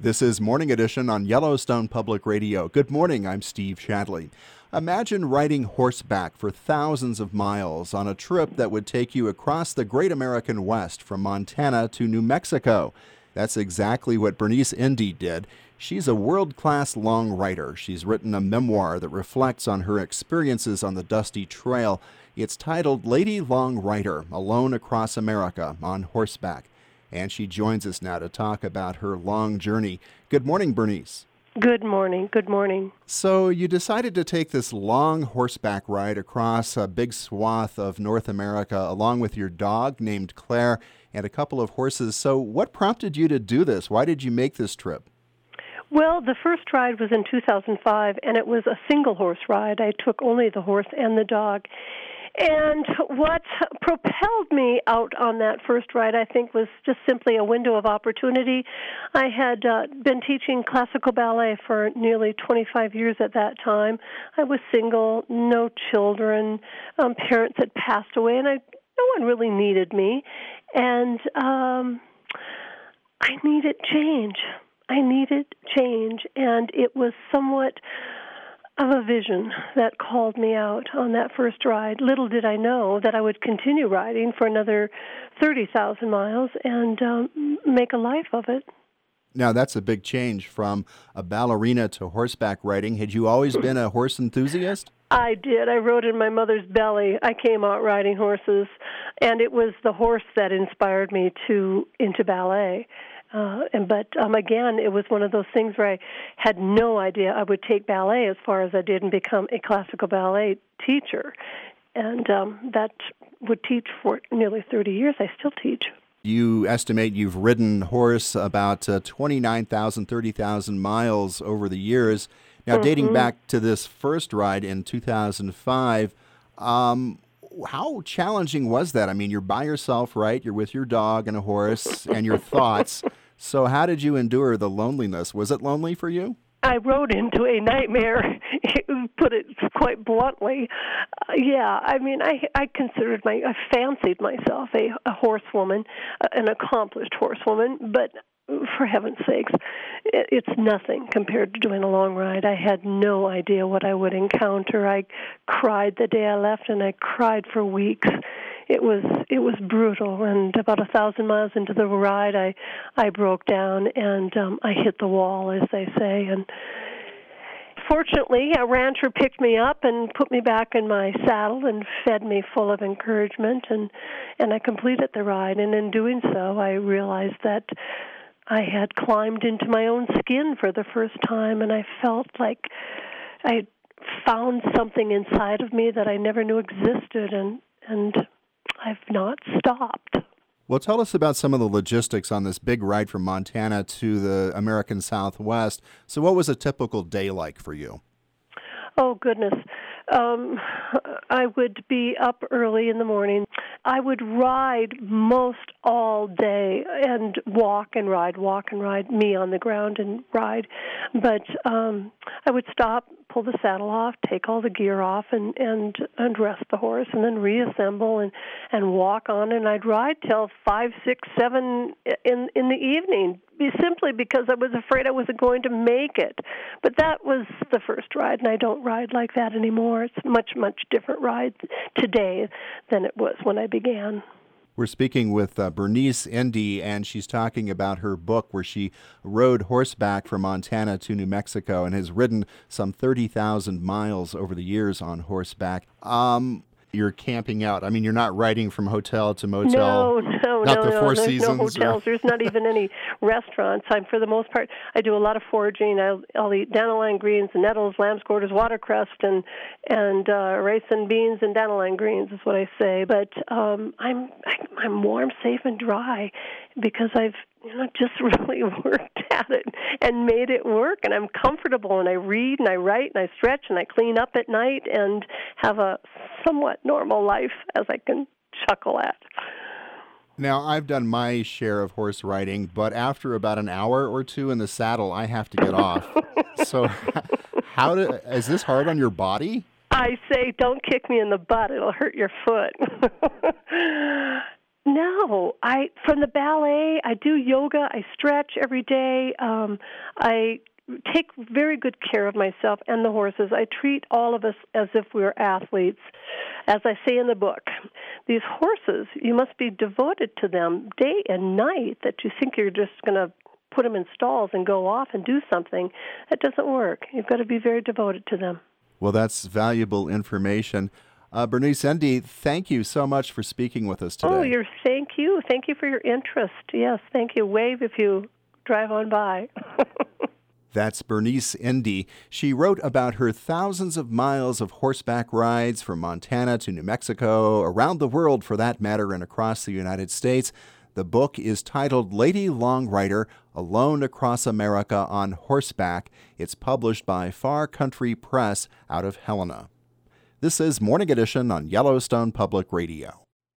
This is Morning Edition on Yellowstone Public Radio. Good morning, I'm Steve Shadley. Imagine riding horseback for thousands of miles on a trip that would take you across the great American West from Montana to New Mexico. That's exactly what Bernice Indy did. She's a world-class long rider. She's written a memoir that reflects on her experiences on the dusty trail. It's titled Lady Long Rider, Alone Across America on Horseback. And she joins us now to talk about her long journey. Good morning, Bernice. Good morning. Good morning. So you decided to take this long horseback ride across a big swath of North America along with your dog named Claire and a couple of horses. So what prompted you to do this? Why did you make this trip? Well, the first ride was in 2005, and it was a single horse ride. I took only the horse and the dog. And what propelled me out on that first ride, I think, was just simply a window of opportunity. I had been teaching classical ballet for nearly 25 years at that time. I was single, no children, parents had passed away, and no one really needed me. And I needed change. And it was somewhat of a vision that called me out on that first ride. Little did I know that I would continue riding for another 30,000 miles and make a life of it. Now, that's a big change from a ballerina to horseback riding. Had you always been a horse enthusiast? I did. I rode in my mother's belly. I came out riding horses, and it was the horse that inspired me into ballet. But again, it was one of those things where I had no idea I would take ballet as far as I did and become a classical ballet teacher. And that would teach for nearly 30 years. I still teach. You estimate you've ridden horse about 29,000, 30,000 miles over the years. Now, dating back to this first ride in 2005, how challenging was that? I mean, you're by yourself, right? You're with your dog and a horse and your thoughts. So how did you endure the loneliness? Was it lonely for you? I rode into a nightmare, put it quite bluntly. I mean, I fancied myself a horsewoman, an accomplished horsewoman, but for heaven's sakes, it's nothing compared to doing a long ride. I had no idea what I would encounter. I cried the day I left, and I cried for weeks. It was brutal, and about 1,000 miles into the ride, I broke down, and I hit the wall, as they say. And fortunately, a rancher picked me up and put me back in my saddle and fed me full of encouragement, and I completed the ride. And in doing so, I realized that I had climbed into my own skin for the first time, and I felt like I found something inside of me that I never knew existed, and I've not stopped. Well, tell us about some of the logistics on this big ride from Montana to the American Southwest. So what was a typical day like for you? Oh, goodness. I would be up early in the morning. I would ride most all day and walk and ride, me on the ground and ride. But I would stop, pull the saddle off, take all the gear off, and rest the horse, and then reassemble and walk on. And I'd ride till 5, 6, 7 in the evening, simply because I was afraid I wasn't going to make it. But that was the first ride, and I don't ride like that anymore. It's much, much different ride today than it was when I began. We're speaking with Bernice Indy, and she's talking about her book where she rode horseback from Montana to New Mexico and has ridden some 30,000 miles over the years on horseback. You're camping out. I mean, you're not riding from hotel to motel. No. Four There's Seasons. no hotels. There's not even any restaurants. For the most part, I do a lot of foraging. I'll eat dandelion greens, nettles, lamb's quarters, watercress, and raisin beans and dandelion greens is what I say. But I'm warm, safe, and dry because I've just really worked at it and made it work, and I'm comfortable, and I read, and I write, and I stretch, and I clean up at night, and have a somewhat normal life, as I can chuckle at. Now, I've done my share of horse riding, but after about an hour or two in the saddle, I have to get off. So is this hard on your body? I say, don't kick me in the butt. It'll hurt your foot. No, from the ballet, I do yoga, I stretch every day. I take very good care of myself and the horses. I treat all of us as if we were athletes. As I say in the book, these horses, you must be devoted to them day and night, that you think you're just going to put them in stalls and go off and do something. That doesn't work. You've got to be very devoted to them. Well, that's valuable information. Bernice Endy, thank you so much for speaking with us today. Oh, thank you. Thank you for your interest. Yes, thank you. Wave if you drive on by. That's Bernice Endy. She wrote about her thousands of miles of horseback rides from Montana to New Mexico, around the world for that matter, and across the United States. The book is titled Lady Long Rider, Alone Across America on Horseback. It's published by Far Country Press out of Helena. This is Morning Edition on Yellowstone Public Radio.